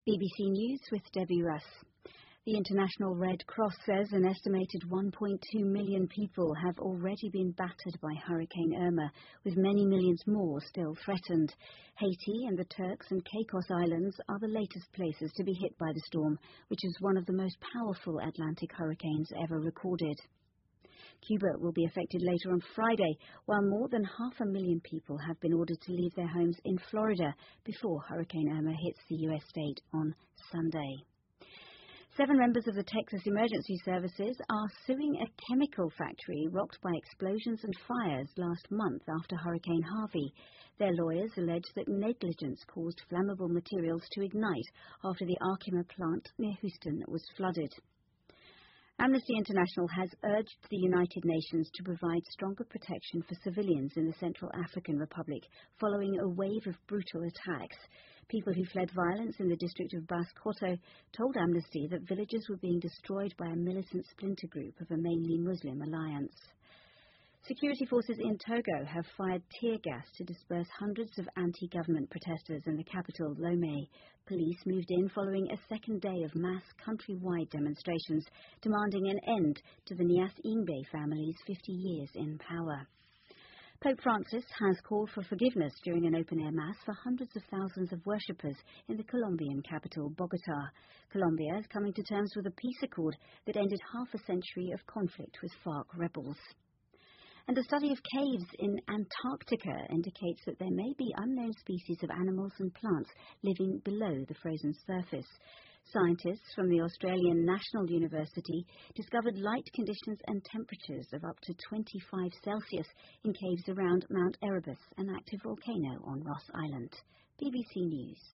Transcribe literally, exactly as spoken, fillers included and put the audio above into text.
B B C News with Debbie Russ. The International Red Cross says an estimated one point two million people have already been battered by Hurricane Irma, with many millions more still threatened. Haiti and the Turks and Caicos Islands are the latest places to be hit by the storm, which is one of the most powerful Atlantic hurricanes ever recorded. Cuba will be affected later on Friday, while more than half a million people have been ordered to leave their homes in Florida before Hurricane Irma hits the U S state on Sunday. Seven members of the Texas Emergency Services are suing a chemical factory rocked by explosions and fires last month after Hurricane Harvey. Their lawyers allege that negligence caused flammable materials to ignite after the Arkema plant near Houston was flooded. Amnesty International has urged the United Nations to provide stronger protection for civilians in the Central African Republic following a wave of brutal attacks. People who fled violence in the district of Basse-Kotto told Amnesty that villages were being destroyed by a militant splinter group of a mainly Muslim alliance. Security forces in Togo have fired tear gas to disperse hundreds of anti-government protesters in the capital, Lomé. Police moved in following a second day of mass countrywide demonstrations demanding an end to the Niasse Ingbe family's fifty years in power. Pope Francis has called for forgiveness during an open-air mass for hundreds of thousands of worshippers in the Colombian capital, Bogotá. Colombia is coming to terms with a peace accord that ended half a century of conflict with FARC rebels. And a study of caves in Antarctica indicates that there may be unknown species of animals and plants living below the frozen surface. Scientists from the Australian National University discovered light conditions and temperatures of up to twenty-five Celsius in caves around Mount Erebus, an active volcano on Ross Island. B B C News.